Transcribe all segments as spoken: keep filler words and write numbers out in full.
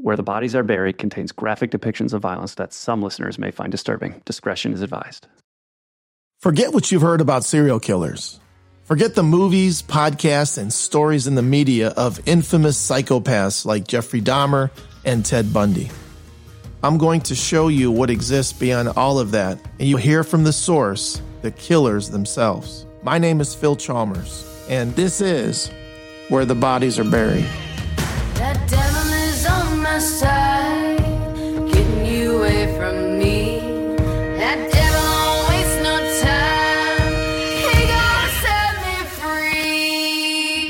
Where the Bodies Are Buried contains graphic depictions of violence that some listeners may find disturbing. Discretion is advised. Forget what you've heard about serial killers. Forget the movies, podcasts, and stories in the media of infamous psychopaths like Jeffrey Dahmer and Ted Bundy. I'm going to show you what exists beyond all of that, and you'll hear from the source, the killers themselves. My name is Phil Chalmers, and this is Where the Bodies Are Buried. That devil is on my side, getting you away from me. That devil don't waste no time, he gonna set me free.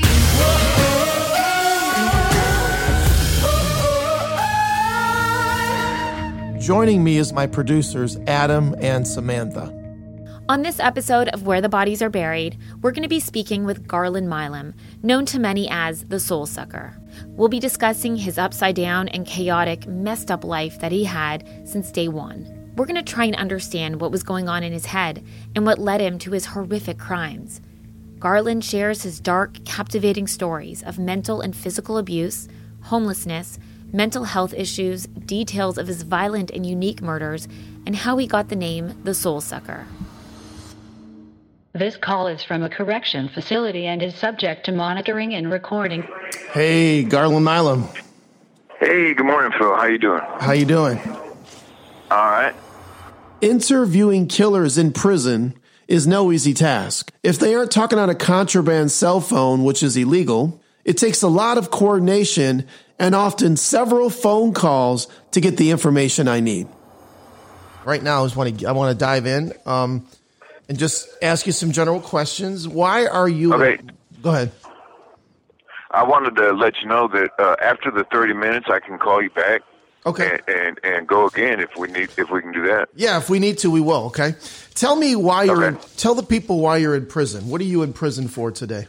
Joining me is my producers, Adam and Samantha. On this episode of Where the Bodies Are Buried, we're going to be speaking with Garland Milam, known to many as the Soul Sucker. We'll be discussing his upside down and chaotic, messed up life that he had since day one. We're going to try and understand what was going on in his head and what led him to his horrific crimes. Garland shares his dark, captivating stories of mental and physical abuse, homelessness, mental health issues, details of his violent and unique murders, and how he got the name the Soul Sucker. This call is from a correction facility and is subject to monitoring and recording. Hey, Garland Milam. Hey, good morning, Phil. How you doing? How you doing? All right. Interviewing killers in prison is no easy task. If they aren't talking on a contraband cell phone, which is illegal, it takes a lot of coordination and often several phone calls to get the information I need. Right now, I just want to I want to dive in. Um, And just ask you some general questions. Why are you... Okay. Go ahead. I wanted to let you know that uh, after the thirty minutes, I can call you back. Okay. And, and and go again if we need if we can do that. Yeah, if we need to, we will. Okay. Tell me why you're. Okay. In, tell the people why you're in prison. What are you in prison for today?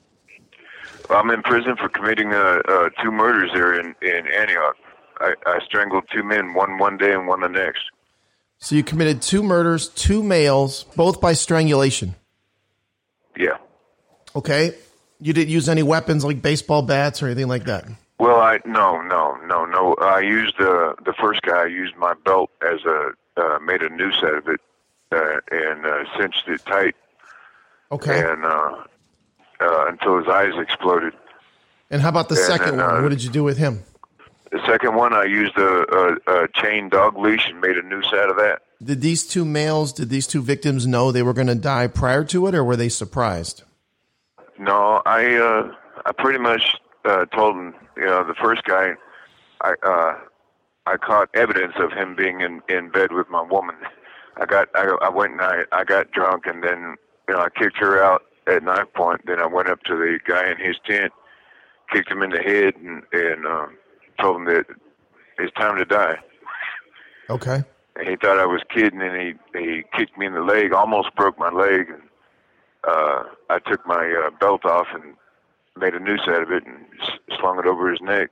I'm in prison for committing uh, uh, two murders there in in Antioch. I, I strangled two men, one one day and one the next. So you committed two murders, two males, both by strangulation. Yeah. Okay. You didn't use any weapons like baseball bats or anything like that? Well, I no no no no. I used uh, the first guy. I used my belt as a uh, made a noose out of it uh, and uh, cinched it tight. Okay. And uh, uh, until his eyes exploded. And how about the and second then, uh, one? What did you do with him? The second one, I used a, a, a chain dog leash and made a noose out of that. Did these two males, did these two victims know they were going to die prior to it, or were they surprised? No, I uh, I pretty much uh, told him, you know, the first guy, I uh, I caught evidence of him being in, in bed with my woman. I got I, I went and I, I got drunk, and then, you know, I kicked her out at knife point. Then I went up to the guy in his tent, kicked him in the head, and and. Uh, told him that it's time to die. Okay. And he thought I was kidding, and he, he kicked me in the leg, almost broke my leg. And uh, I took my uh, belt off and made a noose out of it and s- slung it over his neck,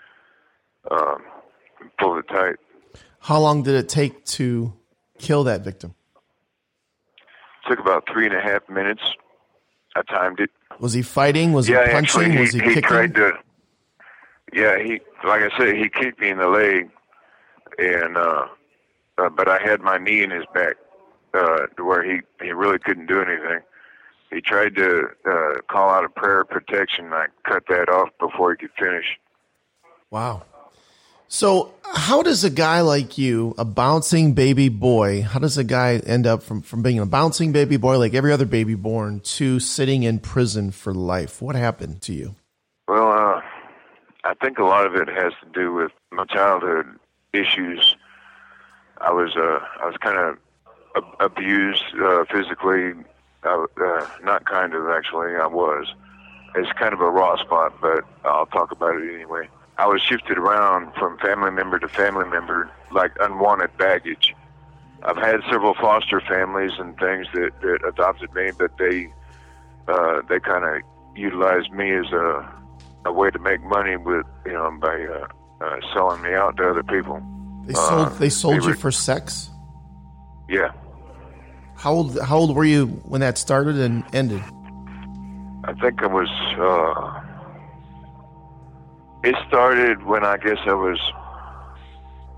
um, and pulled it tight. How long did it take to kill that victim? It took about three and a half minutes. I timed it. Was he fighting? Was yeah, he punching? Actually, he, was he, he kicking? tried to... Yeah, he like I said, he kicked me in the leg, and uh, uh, but I had my knee in his back, uh, to where he, he really couldn't do anything. He tried to uh, call out a prayer of protection. I cut that off before he could finish. Wow. So how does a guy like you, a bouncing baby boy, how does a guy end up from, from being a bouncing baby boy like every other baby born to sitting in prison for life? What happened to you? Well, uh, I think a lot of it has to do with my childhood issues. I was uh, I was kind of ab- abused uh, physically. Uh, uh, not kind of, actually. I was. It's kind of a raw spot, but I'll talk about it anyway. I was shifted around from family member to family member like unwanted baggage. I've had several foster families and things that, that adopted me, but they uh, they kind of utilized me as a a way to make money with, you know, by uh, uh, selling me out to other people. They sold. Uh, they sold they you were, for sex. Yeah. How old? How old were you when that started and ended? I think I was. Uh, it started when I guess I was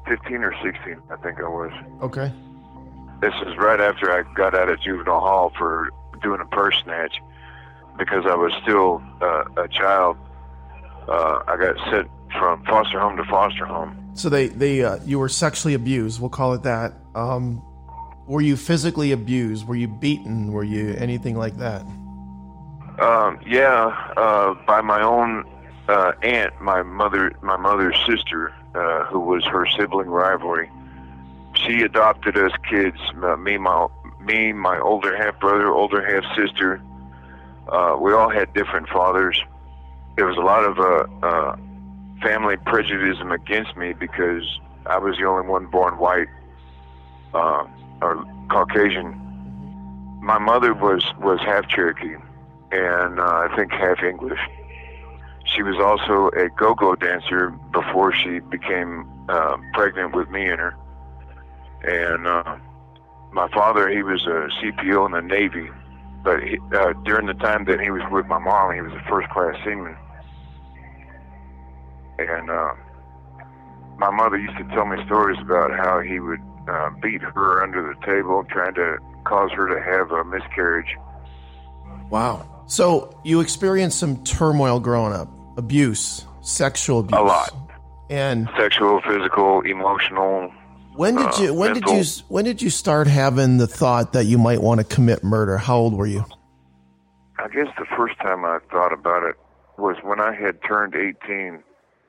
fifteen or sixteen, I think I was. Okay. This is right after I got out of juvenile hall for doing a purse snatch. Because I was still uh, a child, uh, I got sent from foster home to foster home. So they, they uh, you were sexually abused, we'll call it that. Um, were you physically abused? Were you beaten? Were you anything like that? Um, yeah, uh, by my own uh, aunt, my mother, my mother's sister, uh, who was her sibling rivalry. She adopted us kids, uh, me, my me, my older half brother, older half sister. Uh, we all had different fathers. There was a lot of uh, uh, family prejudice against me because I was the only one born white uh, or Caucasian. My mother was, was half Cherokee and uh, I think half English. She was also a go-go dancer before she became uh, pregnant with me and her. And uh, my father, he was a C P O in the Navy. But he, uh, during the time that he was with my mom, he was a first-class seaman. And uh, my mother used to tell me stories about how he would uh, beat her under the table, trying to cause her to have a miscarriage. Wow. So you experienced some turmoil growing up, abuse, sexual abuse. A lot. And sexual, physical, emotional. When did you when mental. did you when did you start having the thought that you might want to commit murder? How old were you? I guess the first time I thought about it was when I had turned eighteen,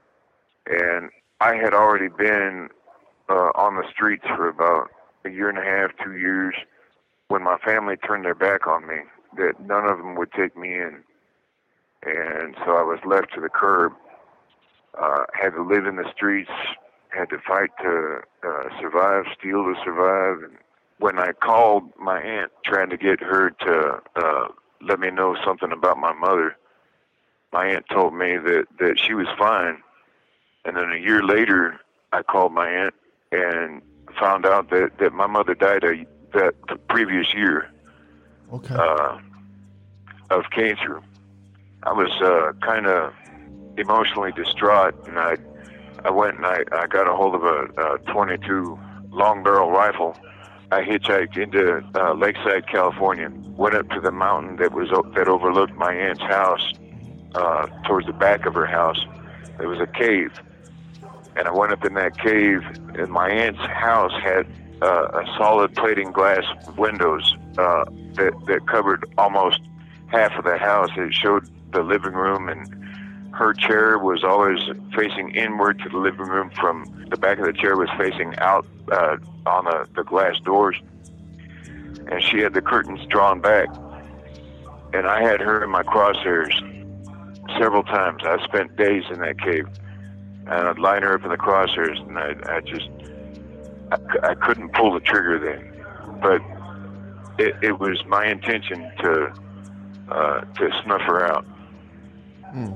and I had already been uh, on the streets for about a year and a half, two years, when my family turned their back on me, that none of them would take me in. And so I was left to the curb, uh, had to live in the streets, had to fight to uh, survive, steal to survive. And when I called my aunt trying to get her to uh, let me know something about my mother, my aunt told me that, that she was fine. And then a year later, I called my aunt and found out that, that my mother died a, that the previous year Okay. uh, of cancer. I was uh, kind of emotionally distraught, and I I went and I, I got a hold of a, a twenty-two long barrel rifle. I hitchhiked into uh, Lakeside, California, went up to the mountain that was that overlooked my aunt's house. Uh, towards the back of her house, there was a cave, and I went up in that cave, and my aunt's house had uh, a solid plating glass windows uh, that that covered almost half of the house. It showed the living room, and her chair was always facing inward to the living room. From the back of the chair was facing out uh, on the, the glass doors, and she had the curtains drawn back. And I had her in my crosshairs several times. I spent days in that cave, and I'd line her up in the crosshairs, and I, I just, I, I couldn't pull the trigger then. But it, it was my intention to, uh, to snuff her out. Hmm.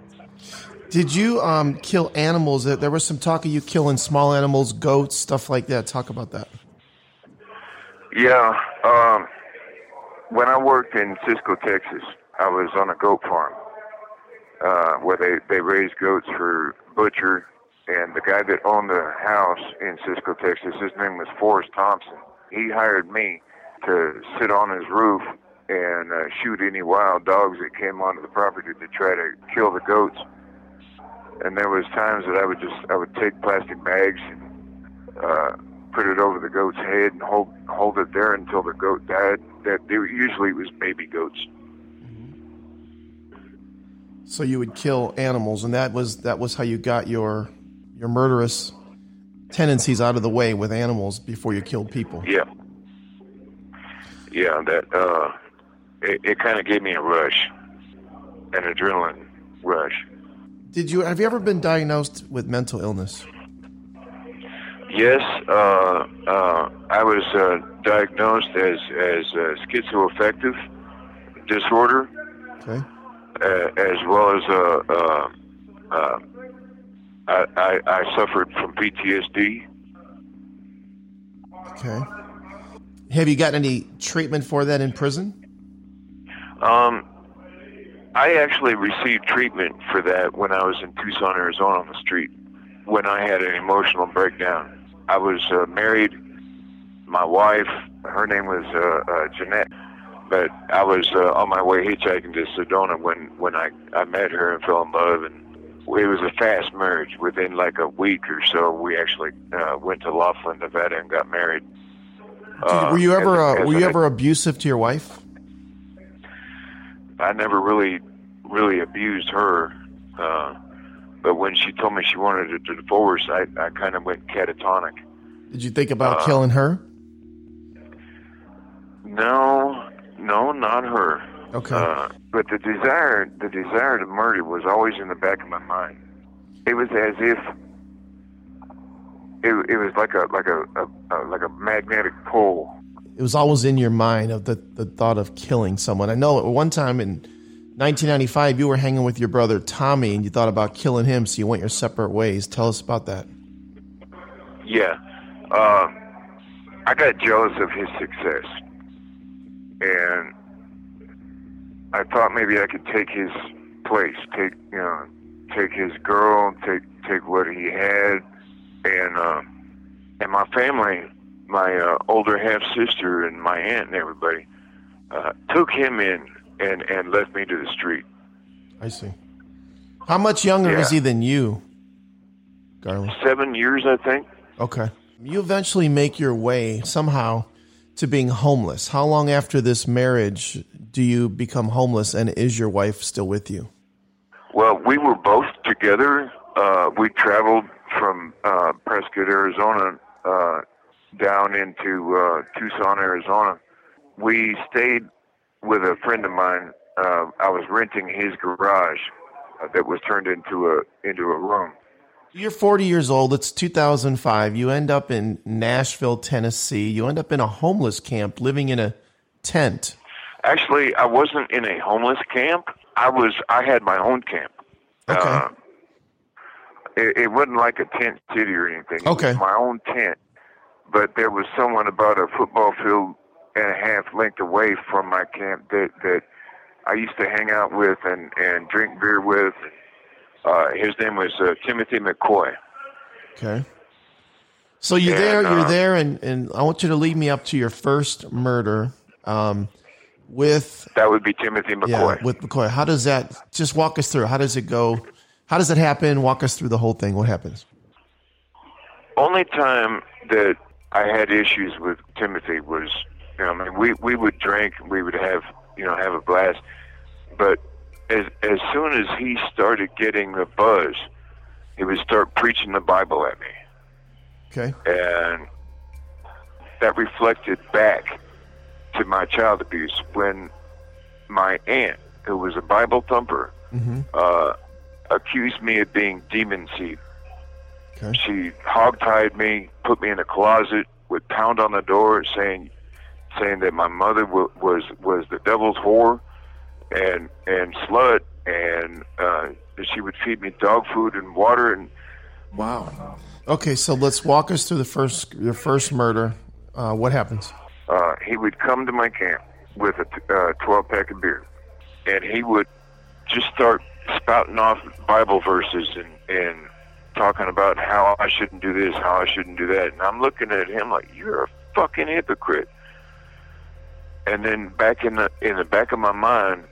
Did you um, kill animals? There was some talk of you killing small animals, goats, stuff like that. Talk about that. Yeah. Um, when I worked in Cisco, Texas, I was on a goat farm uh, where they, they raised goats for butcher. And the guy that owned the house in Cisco, Texas, his name was Forrest Thompson. He hired me to sit on his roof and uh, shoot any wild dogs that came onto the property to try to kill the goats. And there was times that I would just, I would take plastic bags and uh, put it over the goat's head and hold hold it there until the goat died. That they were, usually it was baby goats. So you would kill animals, and that was that was how you got your your murderous tendencies out of the way with animals before you killed people. Yeah. Yeah, that uh, it, it kind of gave me a rush, an adrenaline rush. Did you have you ever been diagnosed with mental illness? Yes, uh, uh, I was uh, diagnosed as as uh, schizoaffective disorder, Okay. uh, as well as uh, uh, uh, I, I, I suffered from P T S D. Okay. Have you gotten any treatment for that in prison? Um, I actually received treatment for that when I was in Tucson, Arizona, on the street. when I had an emotional breakdown. I was uh, married. My wife, her name was uh, uh, Jeanette, but I was uh, on my way hitchhiking to Sedona when, when I, I met her and fell in love, and it was a fast marriage. Within like a week or so, we actually uh, went to Laughlin, Nevada, and got married. Did, were you ever Uh, uh, as were you an- ever abusive to your wife? I never really, really abused her. Uh, but when she told me she wanted to divorce, I, I kind of went catatonic. Did you think about Uh, killing her? No, no, not her. Okay. Uh, but the desire, the desire to murder was always in the back of my mind. It was as if it, it was like a like a, a, a like a magnetic pull. It was always in your mind of the, the thought of killing someone. I know at one time in nineteen ninety-five, you were hanging with your brother Tommy, and you thought about killing him, so you went your separate ways. Tell us about that. Yeah, uh, I got jealous of his success, and I thought maybe I could take his place, take you know, take his girl, take take what he had, and uh, and my family, my uh, older half sister and my aunt and everybody uh, took him in and and left me to the street. I see. How much younger Yeah. is he than you, Garland? Seven years, I think. Okay. You eventually make your way somehow to being homeless. How long after this marriage do you become homeless, and is your wife still with you? Well, we were both together. Uh, we traveled from uh, Prescott, Arizona, uh, down into uh, Tucson, Arizona. We stayed with a friend of mine. Uh, I was renting his garage uh, that was turned into a into a room. You're forty years old. It's two thousand five. You end up in Nashville, Tennessee. You end up in a homeless camp, living in a tent. Actually, I wasn't in a homeless camp. I was. I had my own camp. Okay. Uh, it, it wasn't like a tent city or anything. Okay. It was my own tent. But there was someone about a football field and a half length away from my camp that, that I used to hang out with and, and drink beer with. Uh, his name was uh, Timothy McCoy. Okay. So you're And, there, you're uh, there, and, and I want you to lead me up to your first murder um, with That would be Timothy McCoy. yeah, with McCoy. How does that, just walk us through, how does it go? How does it happen? Walk us through the whole thing. What happens? Only time that I had issues with Timothy was, you know, I mean, we, we would drink, we would have, you know, have a blast, but as as soon as he started getting the buzz, he would start preaching the Bible at me, Okay. and that reflected back to my child abuse when my aunt, who was a Bible thumper, Mm-hmm. uh, accused me of being demon seed. Okay. She hogtied me, put me in a closet, would pound on the door, saying, saying that my mother w- was was the devil's whore, and and slut, and uh, that she would feed me dog food and water. And Wow. Okay, so let's walk us through the first your first murder. Uh, what happens? uh, he would come to my camp with a t- uh, twelve pack of beer, and he would just start spouting off Bible verses and and talking about how I shouldn't do this, how I shouldn't do that. And I'm looking at him like, you're a fucking hypocrite. And then back in the in the back of my mind,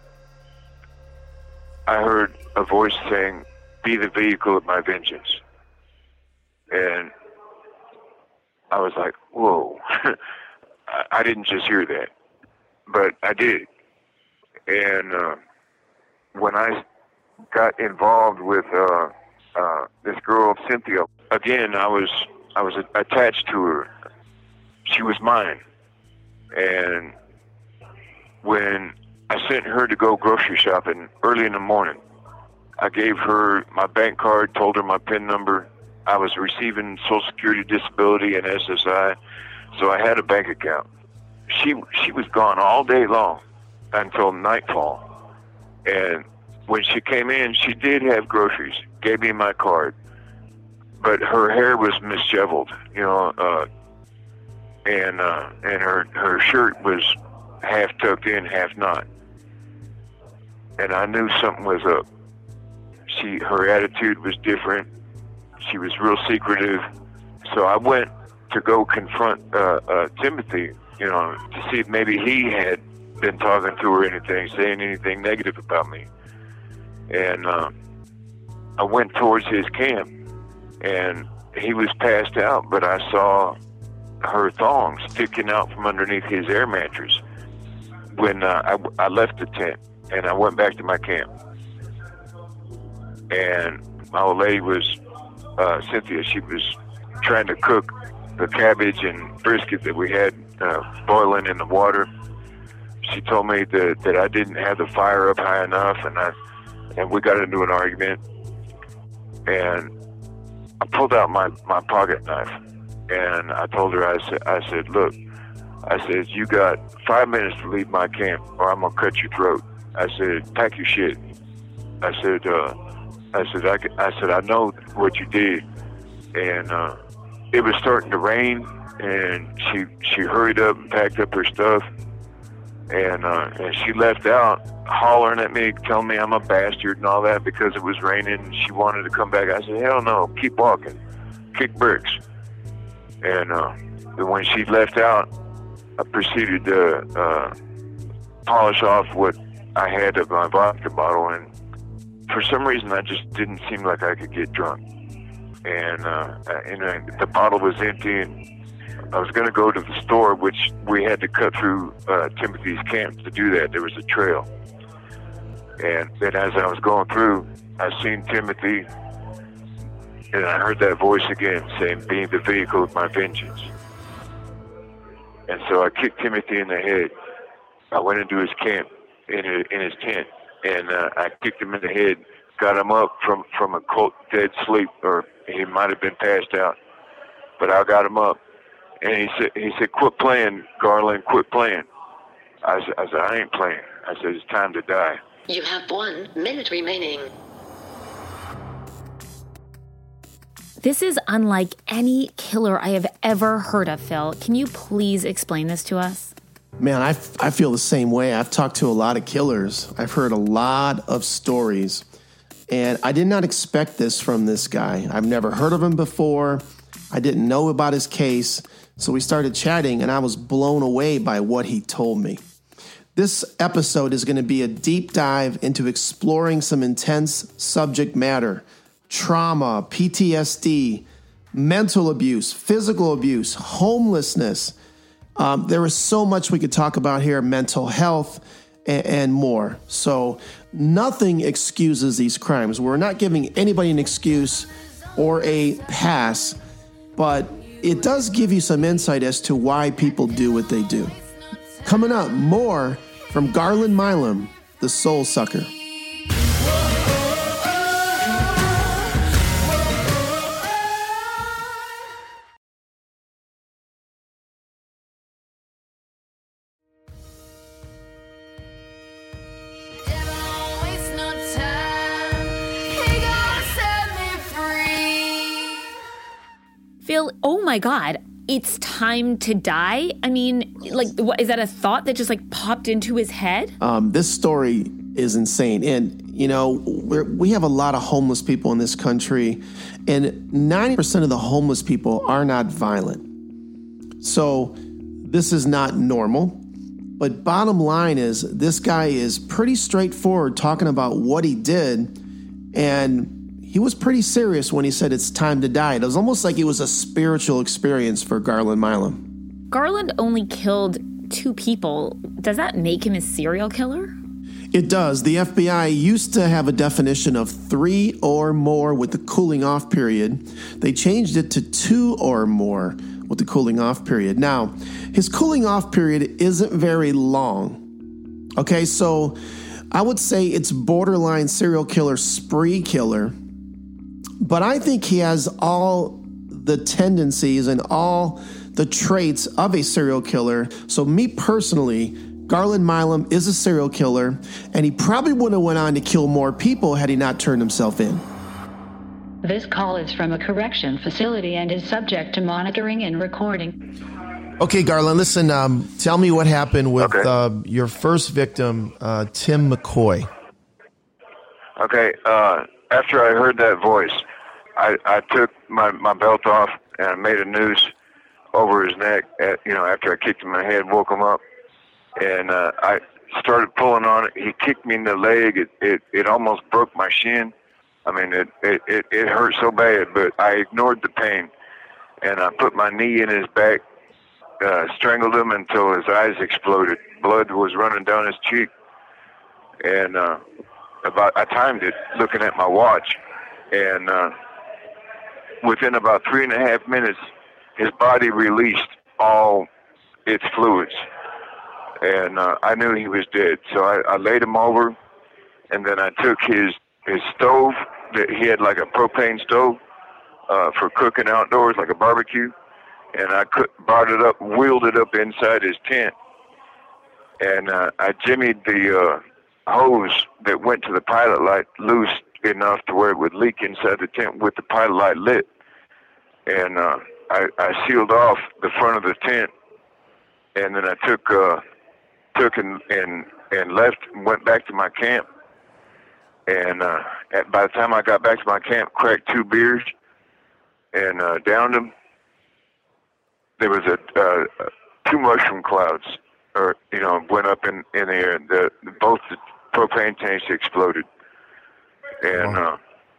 I heard a voice saying, "Be the vehicle of my vengeance." And I was like, whoa. I, I didn't just hear that, but I did. And uh, when I got involved with uh, uh, this girl, Cynthia, again, I was I was attached to her. She was mine. And when I sent her to go grocery shopping early in the morning, I gave her my bank card, told her my PIN number. I was receiving Social Security, disability, and S S I, so I had a bank account. She she was gone all day long until nightfall. And when she came in, she did have groceries, gave me my card, but her hair was misjevelled, you know, uh, and uh, and her her shirt was half tucked in, half not. And I knew something was up. She her attitude was different. she was real secretive. So I went to go confront uh, uh, Timothy, you know, to see if maybe he had been talking to her or anything, saying anything negative about me. And uh, I went towards his camp, and he was passed out, but I saw her thongs sticking out from underneath his air mattress when uh, I, I left the tent, and I went back to my camp. And my old lady was, uh, Cynthia, she was trying to cook the cabbage and brisket that we had uh, boiling in the water. She told me that, that I didn't have the fire up high enough, and I and we got into an argument. And I pulled out my, my pocket knife, and I told her, I said, I said, look, I said, you got five minutes to leave my camp, or I'm gonna cut your throat. I said, pack your shit. I said, uh, I said, I, I said, I know what you did, and uh, it was starting to rain, and she she hurried up and packed up her stuff, and uh, and she left out hollering at me, telling me I'm a bastard and all that because it was raining. And she wanted to come back. I said, hell no, keep walking, kick bricks. And uh, when she left out, I proceeded to uh, polish off what I had of my vodka bottle, and for some reason I just didn't seem like I could get drunk. And, uh, and uh, the bottle was empty, and I was going to go to the store, which we had to cut through uh, Timothy's camp to do that. There was a trail. And then as I was going through, I seen Timothy, and I heard that voice again saying, being the vehicle of my vengeance. And so I kicked Timothy in the head. I went into his camp, in his, in his tent, and uh, I kicked him in the head, got him up from, from a cold, dead sleep, or he might have been passed out, but I got him up, and he said, he said, quit playing, Garland, quit playing. I said, I said, I ain't playing. I said, it's time to die. You have one minute remaining. This is unlike any killer I have ever heard of, Phil. Can you please explain this to us? Man, I, I feel the same way. I've talked to a lot of killers. I've heard a lot of stories. And I did not expect this from this guy. I've never heard of him before. I didn't know about his case. So we started chatting, and I was blown away by what he told me. This episode is going to be a deep dive into exploring some intense subject matter: trauma, P T S D, mental abuse, physical abuse, homelessness. Um, there is so much we could talk about here, mental health, and, and more. So nothing excuses these crimes. We're not giving anybody an excuse or a pass, but it does give you some insight as to why people do what they do. Coming up, more from Garland Milam, the Soul Sucker. Phil, oh my God, it's time to die? I mean, like, what, is that a thought that just like popped into his head? Um, this story is insane. And, you know, we're, we have a lot of homeless people in this country, and ninety percent of the homeless people are not violent. So this is not normal. But bottom line is, this guy is pretty straightforward talking about what he did, and he was pretty serious when he said it's time to die. It was almost like it was a spiritual experience for Garland Milam. Garland only killed two people. Does that make him a serial killer? It does. The F B I used to have a definition of three or more with the cooling off period. They changed it to two or more with the cooling off period. Now, his cooling off period isn't very long. Okay, so I would say it's borderline serial killer, spree killer. But I think he has all the tendencies and all the traits of a serial killer. So me personally, Garland Milam is a serial killer, and he probably would have went on to kill more people had he not turned himself in. This call is from a correction facility and is subject to monitoring and recording. Okay, Garland, listen, um, tell me what happened with Okay. uh, your first victim, uh, Tim McCoy. Okay, uh, after I heard that voice, I, I took my, my belt off and I made a noose over his neck, at, you know, after I kicked him in the head, woke him up. And uh, I started pulling on it. He kicked me in the leg. It it, it almost broke my shin. I mean, it, it, it, it hurt so bad, but I ignored the pain. And I put my knee in his back, uh, strangled him until his eyes exploded. Blood was running down his cheek. And uh, about I timed it looking at my watch. And uh, within about three and a half minutes, his body released all its fluids. And uh, I knew he was dead. So I, I laid him over, and then I took his, his stove. That he had like a propane stove uh, for cooking outdoors, like a barbecue. And I could, brought it up, wheeled it up inside his tent. And uh, I jimmied the uh, hose that went to the pilot light loose enough to where it would leak inside the tent with the pilot light lit. And uh, I, I sealed off the front of the tent. And then I took uh, took and, and, and left and went back to my camp. And uh, at, by the time I got back to my camp, cracked two beers and uh, downed them. There was a uh, two mushroom clouds, or you know, went up in, in the air. The, both the propane tanks exploded, and uh,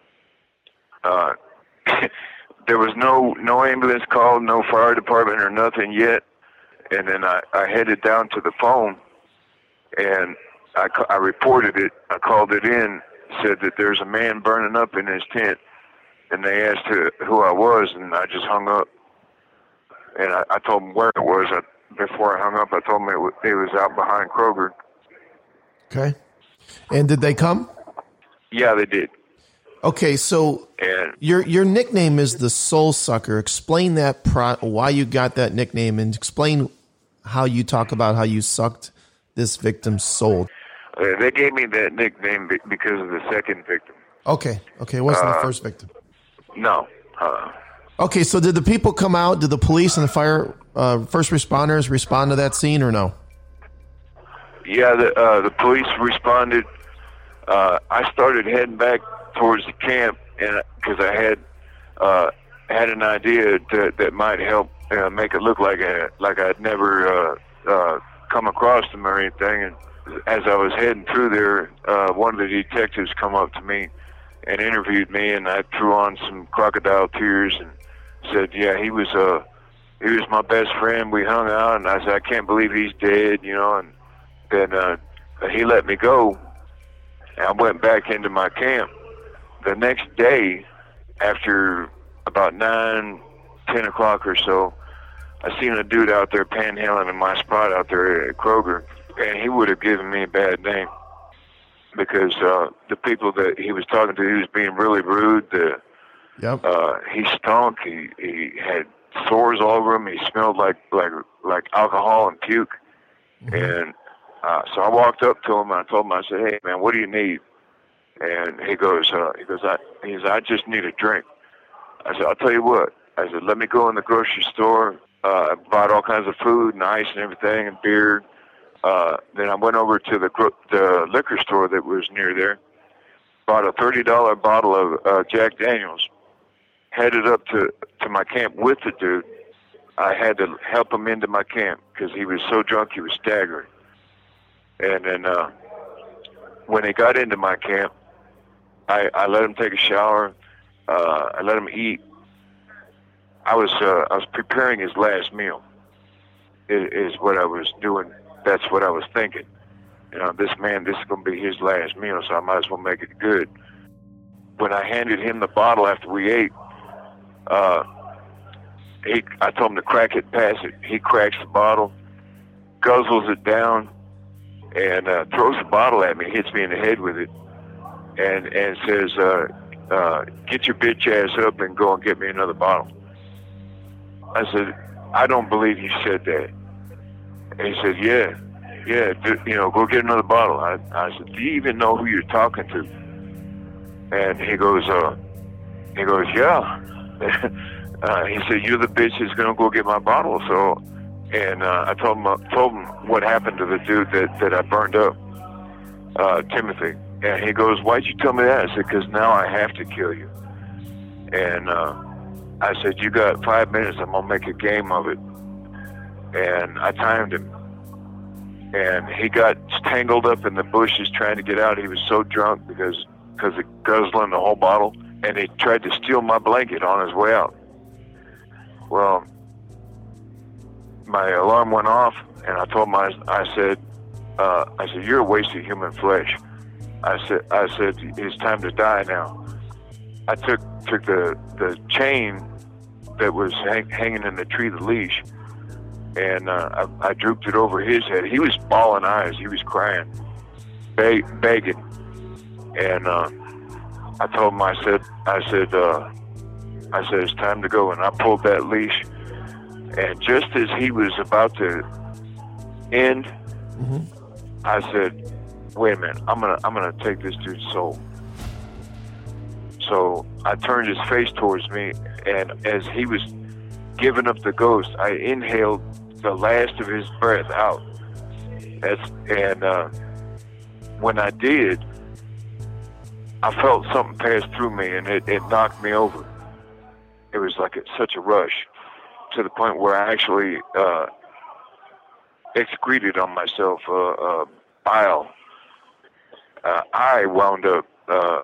uh, there was no no ambulance called, no fire department or nothing yet. And then I, I headed down to the phone, and I, I reported it. I called it in, said that there's a man burning up in his tent, and they asked who, who I was, and I just hung up. And I, I told them where it was. I, before I hung up, I told them it was, it was out behind Kroger. Okay. And did they come? Yeah, they did. Okay, so and your your nickname is the Soul Sucker. Explain that, pro- why you got that nickname, and explain how you talk about how you sucked this victim's soul. Uh, they gave me that nickname be- because of the second victim. Okay, okay. It wasn't uh, the first victim. No. Uh, okay, so did the people come out? Did the police and the fire, uh, first responders respond to that scene or no? Yeah, the, uh, the police responded. Uh, I started heading back towards the camp, and because I had uh, had an idea to, that might help uh, make it look like a, like I'd never uh, uh, come across them or anything. And as I was heading through there, uh, one of the detectives come up to me and interviewed me, and I threw on some crocodile tears and said, "Yeah, he was uh, he was my best friend. We hung out," and I said, "I can't believe he's dead," you know. And then uh, he let me go, and I went back into my camp. The next day, after about nine, ten o'clock or so, I seen a dude out there panhandling in my spot out there at Kroger, and he would have given me a bad name because uh, the people that he was talking to, he was being really rude. The, yep. uh, he stunk. He he had sores all over him. He smelled like like like alcohol and puke. Mm-hmm. And uh, so I walked up to him and I told him, I said, "Hey man, what do you need?" And he goes, uh, he goes, I, he says, "I just need a drink." I said, "I'll tell you what." I said, "Let me go in the grocery store." Uh, I bought all kinds of food and ice and everything and beer. Uh, then I went over to the gro- the liquor store that was near there, bought a thirty dollar bottle of uh, Jack Daniels, headed up to, to my camp with the dude. I had to help him into my camp because he was so drunk he was staggering. And then uh, when he got into my camp, I, I let him take a shower. Uh, I let him eat. I was uh, I was preparing his last meal. Is, is what I was doing. That's what I was thinking. You know, this man, this is going to be his last meal, so I might as well make it good. When I handed him the bottle after we ate, uh, he I told him to crack it, pass it. He cracks the bottle, guzzles it down, and uh, throws the bottle at me, hits me in the head with it, and and says, uh, uh, "Get your bitch ass up and go and get me another bottle." I said, "I don't believe you said that." And he said, "Yeah, yeah, do, you know, go get another bottle." I, I said, "Do you even know who you're talking to?" And he goes, uh, he goes, "Yeah." uh, he said, "You're the bitch that's gonna go get my bottle." So, and uh, I told him, uh, told him what happened to the dude that, that I burned up, uh, Timothy. And he goes, "Why'd you tell me that?" I said, "Because now I have to kill you." And uh, I said, you got five minutes, I'm gonna make a game of it. And I timed him. And he got tangled up in the bushes trying to get out. He was so drunk because because of guzzling the whole bottle. And he tried to steal my blanket on his way out. Well, my alarm went off, and I told him, I, I said, uh, I said, you're a waste of human flesh. I said, I said, it's time to die now. I took took the the chain that was hang, hanging in the tree, the leash, and uh, I, I drooped it over his head. He was bawling eyes. He was crying, beg, begging, and uh, I told him, I said, I said, uh, I said, it's time to go. And I pulled that leash, and just as he was about to end, mm-hmm. I said, wait a minute, I'm gonna, I'm gonna take this dude's soul. So I turned his face towards me, and as he was giving up the ghost, I inhaled the last of his breath out. That's, and uh, when I did, I felt something pass through me, and it, it knocked me over. It was like a, such a rush, to the point where I actually uh, excreted on myself uh, uh, bile. Uh, I wound up. Uh,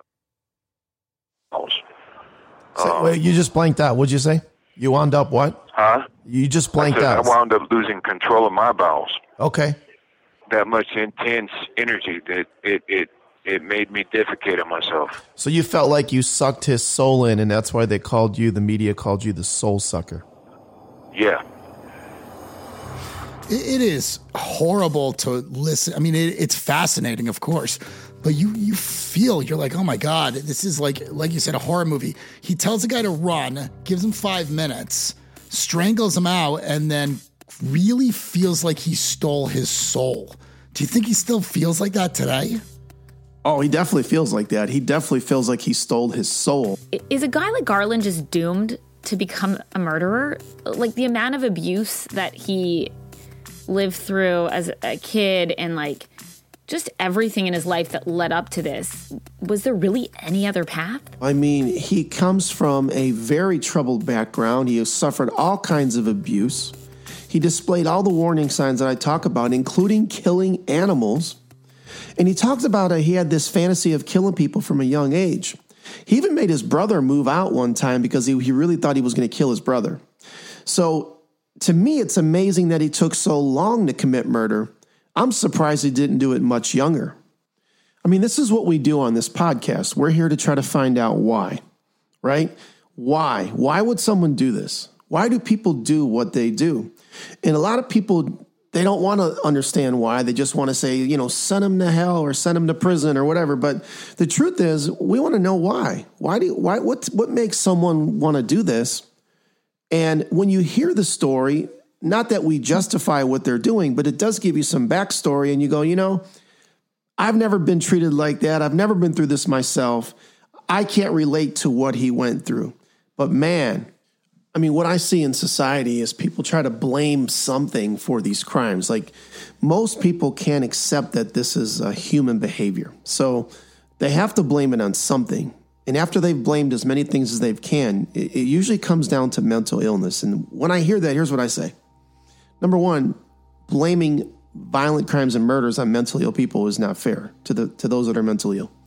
so, um, wait, you just blanked out. What'd you say? You wound up what? Huh? You just blanked I said, out. I wound up losing control of my bowels. Okay. That much intense energy that it it it made me defecate on myself. So you felt like you sucked his soul in, and that's why they called you, the media called you the soul sucker. Yeah. It is horrible to listen. I mean, it, it's fascinating, of course, but you you feel, you're like, oh my God, this is like, like you said, a horror movie. He tells the guy to run, gives him five minutes, strangles him out, and then really feels like he stole his soul. Do you think he still feels like that today? Oh, he definitely feels like that. He definitely feels like he stole his soul. Is a guy like Garland just doomed to become a murderer? Like the amount of abuse that he lived through as a kid and like just everything in his life that led up to this. Was there really any other path? I mean, he comes from a very troubled background. He has suffered all kinds of abuse. He displayed all the warning signs that I talk about, including killing animals. And he talks about how he had this fantasy of killing people from a young age. He even made his brother move out one time because he, he really thought he was going to kill his brother. So to me, it's amazing that he took so long to commit murder. I'm surprised he didn't do it much younger. I mean, this is what we do on this podcast. We're here to try to find out why, right? Why? Why would someone do this? Why do people do what they do? And a lot of people, they don't want to understand why. They just want to say, you know, send them to hell or send them to prison or whatever. But the truth is, we want to know why. Why do why what what makes someone want to do this? And when you hear the story, not that we justify what they're doing, but it does give you some backstory, and you go, you know, I've never been treated like that. I've never been through this myself. I can't relate to what he went through. But man, I mean, what I see in society is people try to blame something for these crimes. Like most people can't accept that this is a human behavior. So they have to blame it on something. And after they've blamed as many things as they can, it, it usually comes down to mental illness. And when I hear that, here's what I say. Number one, blaming violent crimes and murders on mentally ill people is not fair to the to those that are mentally ill.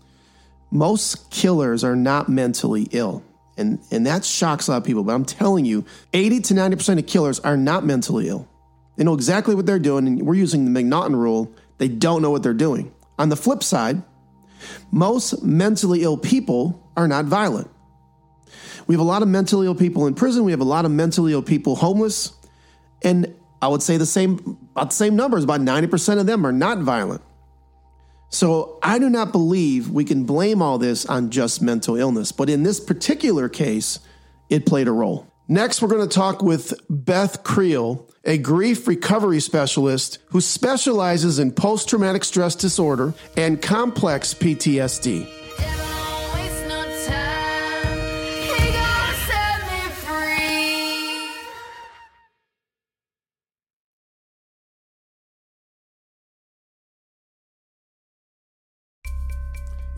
Most killers are not mentally ill. And, and that shocks a lot of people. But I'm telling you, eighty to ninety percent of killers are not mentally ill. They know exactly what they're doing. And we're using the McNaughton rule. They don't know what they're doing. On the flip side, most mentally ill people are not violent. We have a lot of mentally ill people in prison. We have a lot of mentally ill people homeless. And I would say the same, about the same numbers, about ninety percent of them are not violent. So I do not believe we can blame all this on just mental illness. But in this particular case, it played a role. Next, we're going to talk with Beth Creel, a grief recovery specialist who specializes in post-traumatic stress disorder and complex P T S D.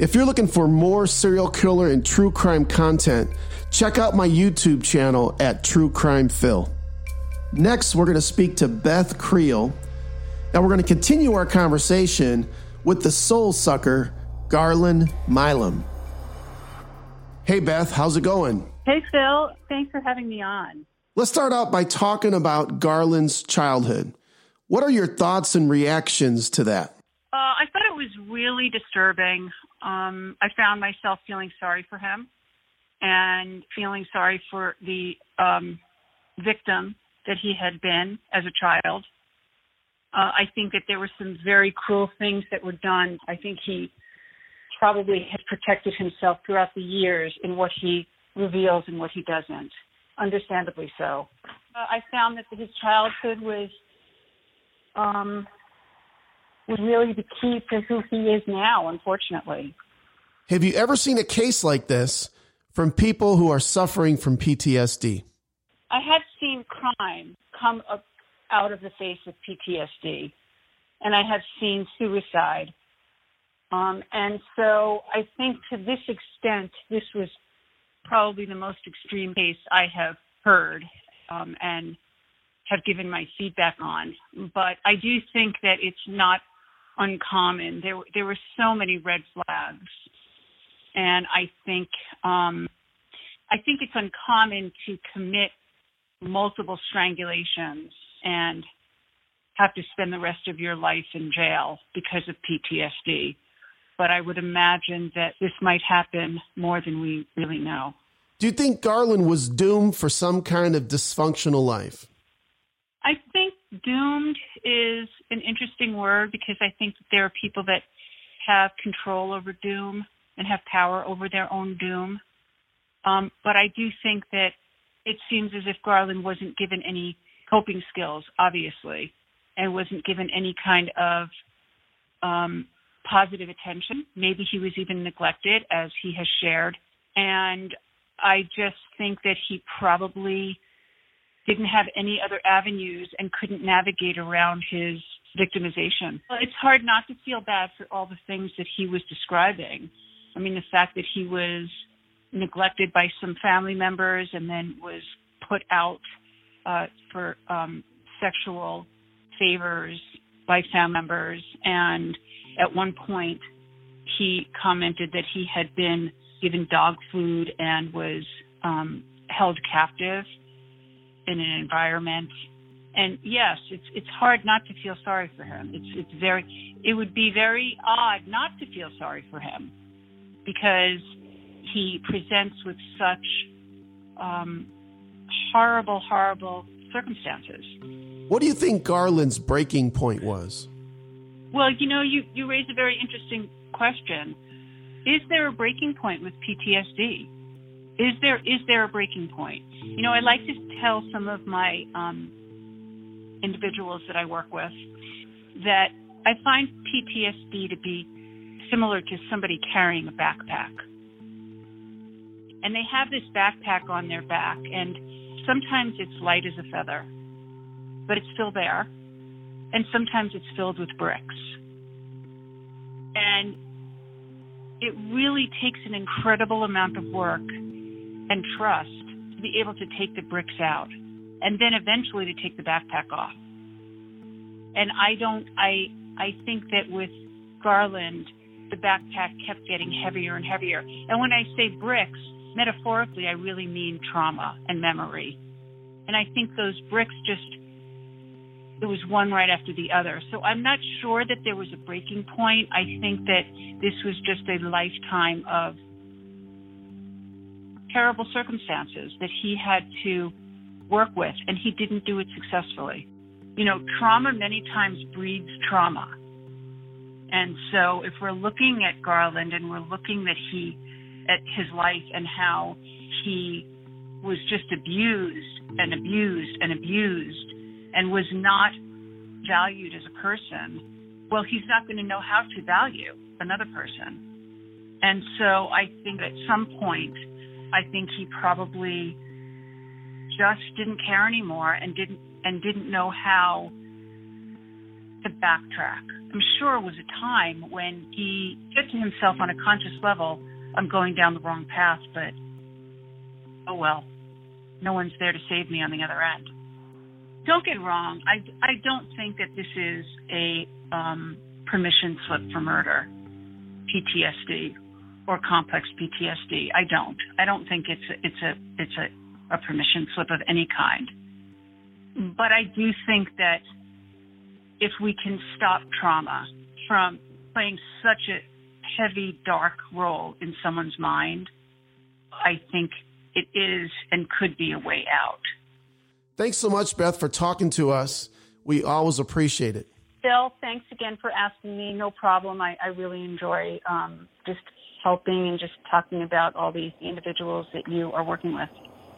If you're looking for more serial killer and true crime content, check out my YouTube channel at True Crime Phil. Next, we're going to speak to Beth Creel, and we're going to continue our conversation with the soul sucker, Garland Milam. Hey, Beth, how's it going? Hey, Phil. Thanks for having me on. Let's start out by talking about Garland's childhood. What are your thoughts and reactions to that? Uh, I thought it was really disturbing. Um, I found myself feeling sorry for him and feeling sorry for the um, victim that he had been as a child. Uh, I think that there were some very cruel things that were done. I think he probably has protected himself throughout the years in what he reveals and what he doesn't, understandably so. Uh, I found that his childhood was um, was really the key to who he is now, unfortunately. Have you ever seen a case like this from people who are suffering from P T S D? I have seen crime come up out of the face of P T S D, and I have seen suicide. Um, and so I think to this extent, this was probably the most extreme case I have heard um, and have given my feedback on. But I do think that it's not uncommon. There, there were so many red flags, and I think um, I think it's uncommon to commit multiple strangulations and have to spend the rest of your life in jail because of P T S D. But I would imagine that this might happen more than we really know. Do you think Garland was doomed for some kind of dysfunctional life? I think doomed is an interesting word because I think that there are people that have control over doom and have power over their own doom. Um, but I do think that it seems as if Garland wasn't given any coping skills, obviously, and wasn't given any kind of um, positive attention. Maybe he was even neglected, as he has shared. And I just think that he probably didn't have any other avenues and couldn't navigate around his victimization. It's hard not to feel bad for all the things that he was describing. I mean, the fact that he was neglected by some family members and then was put out uh, for um, sexual favors by family members. And at one point, he commented that he had been given dog food and was um, held captive in an environment. And yes, it's it's hard not to feel sorry for him. It's it's very it would be very odd not to feel sorry for him because he presents with such um, horrible, horrible circumstances. What do you think Garland's breaking point was? Well, you know, you, you raise a very interesting question. Is there a breaking point with P T S D? Is there is there a breaking point? You know, I like to tell some of my um, individuals that I work with that I find P T S D to be similar to somebody carrying a backpack. And they have this backpack on their back, and sometimes it's light as a feather, but it's still there. And sometimes it's filled with bricks. And it really takes an incredible amount of work and trust to be able to take the bricks out and then eventually to take the backpack off. And I don't, I, I think that with Garland, the backpack kept getting heavier and heavier. And when I say bricks, metaphorically, I really mean trauma and memory. And I think those bricks just, it was one right after the other. So I'm not sure that there was a breaking point. I think that this was just a lifetime of terrible circumstances that he had to work with, and he didn't do it successfully. You know, trauma many times breeds trauma. And so if we're looking at Garland and we're looking at he, at his life and how he was just abused and abused and abused and was not valued as a person, well, he's not going to know how to value another person. And so I think at some point, I think he probably just didn't care anymore and didn't and didn't know how to backtrack I'm sure, was a time when he said to himself on a conscious level, I'm going down the wrong path, but oh well, no one's there to save me on the other end. Don't get wrong. I, I don't think that this is a um, permission slip for murder, P T S D, or complex P T S D. I don't. I don't think it's a, it's a it's a, a permission slip of any kind. But I do think that if we can stop trauma from playing such a heavy, dark role in someone's mind, I think it is and could be a way out. Thanks so much, Beth, for talking to us. We always appreciate it. Bill, thanks again for asking me. No problem. I, I really enjoy um, just helping and just talking about all these individuals that you are working with.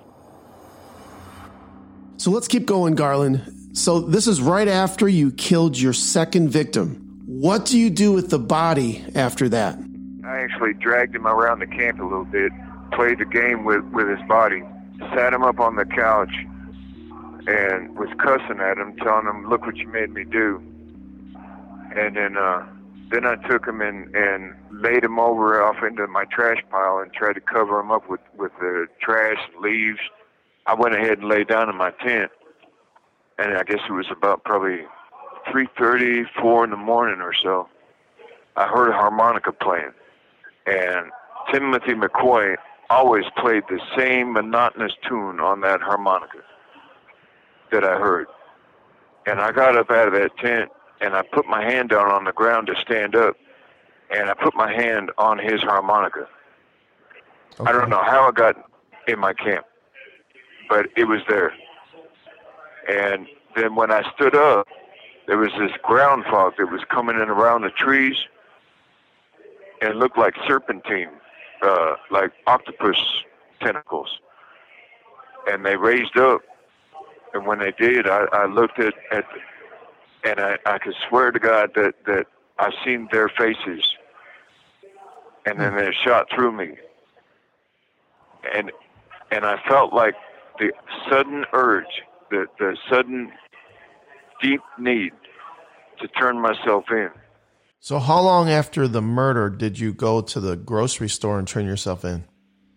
So let's keep going, Garland. So this is right after you killed your second victim. What do you do with the body after that? I actually dragged him around the camp a little bit, played the game with, with his body, sat him up on the couch, and was cussing at him, telling him, look what you made me do. And then uh, then I took him and, and laid him over off into my trash pile and tried to cover him up with, with the trash and leaves. I went ahead and laid down in my tent, and I guess it was about probably three thirty, four in the morning or so. I heard a harmonica playing, and Timothy McCoy always played the same monotonous tune on that harmonica that I heard. And I got up out of that tent, and I put my hand down on the ground to stand up, and I put my hand on his harmonica. Okay. I don't know how it got in my camp, but it was there. And then when I stood up, there was this ground fog that was coming in around the trees, and it looked like serpentine, uh, like octopus tentacles. And they raised up, and when they did, I, I looked at, at and I, I could swear to God that, that I seen their faces, and then they shot through me. And and I felt like the sudden urge, the, the sudden deep need to turn myself in. So how long after the murder did you go to the grocery store and turn yourself in?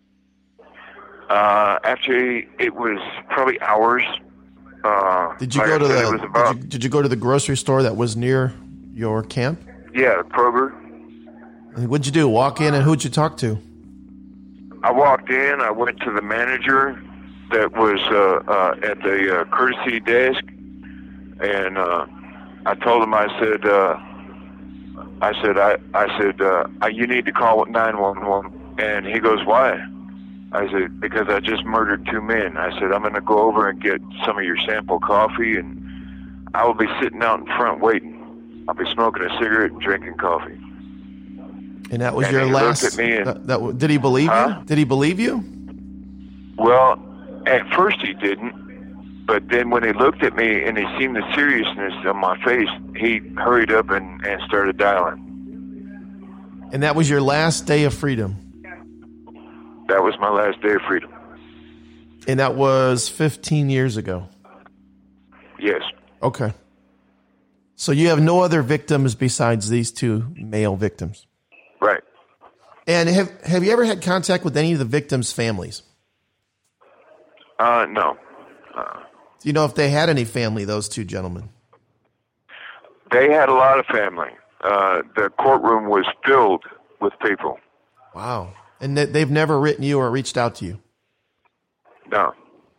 Uh, actually, it was probably hours. Uh, did you like go to said, the? it was about, did, you, did you go to the grocery store that was near your camp? Yeah, Kroger. And what'd you do? Walk in, and who'd you talk to? I walked in. I went to the manager that was uh, uh, at the uh, courtesy desk, and uh, I told him. I said, uh, I said, I, I said, uh, you need to call nine one one. And he goes, why? I said, because I just murdered two men. I said, I'm going to go over and get some of your sample coffee, and I will be sitting out in front waiting. I'll be smoking a cigarette and drinking coffee. And that was and your he last. Looked at me and, that, that, did he believe huh? you? Did he believe you? Well, at first he didn't, but then when he looked at me and he seen the seriousness on my face, he hurried up and, and started dialing. And that was your last day of freedom? That was my last day of freedom. And that was fifteen years ago? Yes. Okay. So you have no other victims besides these two male victims? Right. And have have you ever had contact with any of the victims' families? Uh, no. Uh, Do you know if they had any family, those two gentlemen? They had a lot of family. Uh, the courtroom was filled with people. Wow. And they've never written you or reached out to you? No.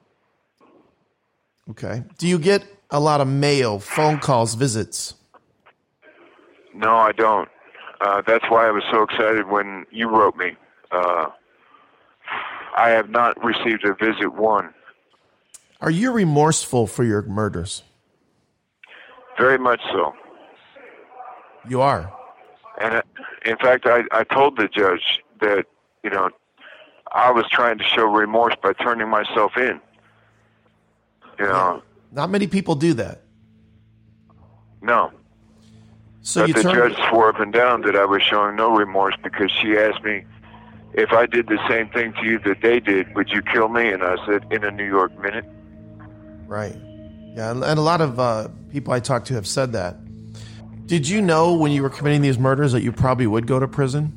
Okay. Do you get a lot of mail, phone calls, visits? No, I don't. Uh, that's why I was so excited when you wrote me. Uh, I have not received a visit one. Are you remorseful for your murders? Very much so. You are? And uh, in fact, I, I told the judge that, you know, I was trying to show remorse by turning myself in. You know. Not many people do that. No. So but you the turned... judge swore up and down that I was showing no remorse because she asked me, if I did the same thing to you that they did, would you kill me? And I said, in a New York minute. Right. Yeah, and a lot of uh, people I talk to have said that. Did you know when you were committing these murders that you probably would go to prison?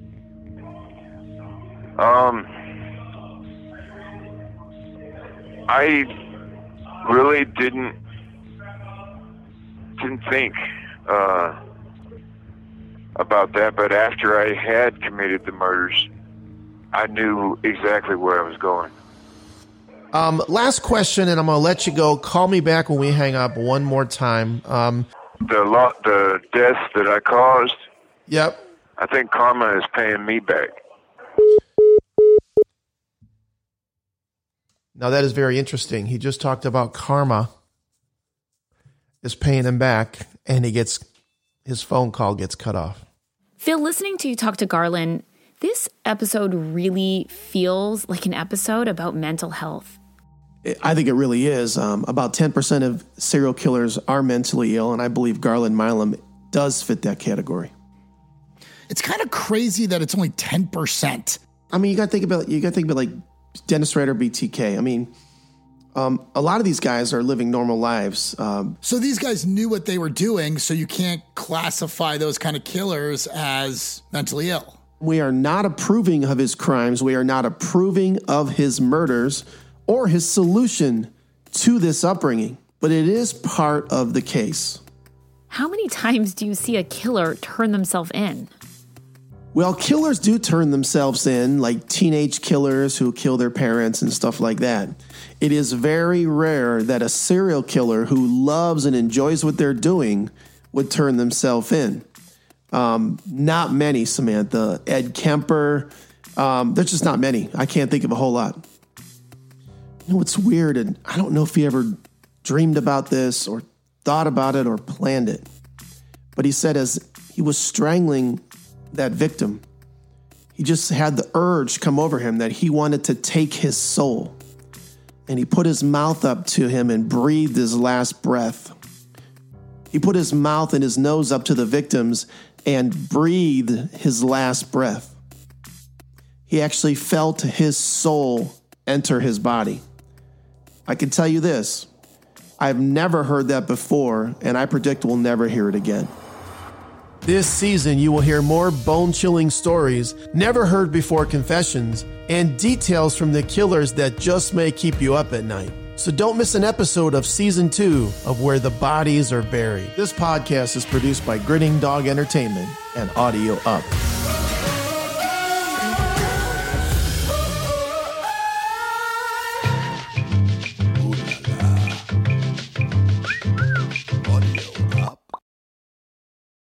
Um, I really didn't didn't think uh, about that, but after I had committed the murders, I knew exactly where I was going. Um, last question, and I'm going to let you go. Call me back when we hang up one more time. Um, the lo- the deaths that I caused, yep. I think karma is paying me back. Now, that is very interesting. He just talked about karma is paying him back, and he gets his phone call gets cut off. Phil, listening to you talk to Garland, this episode really feels like an episode about mental health. I think it really is. Um, about ten percent of serial killers are mentally ill, and I believe Garland Milam does fit that category. It's kind of crazy that it's only ten percent. I mean, you got to think about you got to think about like Dennis Rader, B T K. I mean, um, a lot of these guys are living normal lives. Um, so these guys knew what they were doing, so you can't classify those kind of killers as mentally ill. We are not approving of his crimes. We are not approving of his murders or his solution to this upbringing, but it is part of the case. How many times do you see a killer turn themselves in? Well, killers do turn themselves in, like teenage killers who kill their parents and stuff like that. It is very rare that a serial killer who loves and enjoys what they're doing would turn themselves in. Um, not many, Samantha. Ed Kemper, um, there's just not many. I can't think of a whole lot. You know, it's weird, and I don't know if he ever dreamed about this or thought about it or planned it. But he said as he was strangling that victim, he just had the urge come over him that he wanted to take his soul. And he put his mouth up to him and breathed his last breath. He put his mouth and his nose up to the victims and breathed his last breath. He actually felt his soul enter his body. I can tell you this, I've never heard that before, and I predict we'll never hear it again. This season, you will hear more bone-chilling stories, never heard before confessions, and details from the killers that just may keep you up at night. So don't miss an episode of Season two of Where the Bodies Are Buried. This podcast is produced by Grinning Dog Entertainment and Audio Up.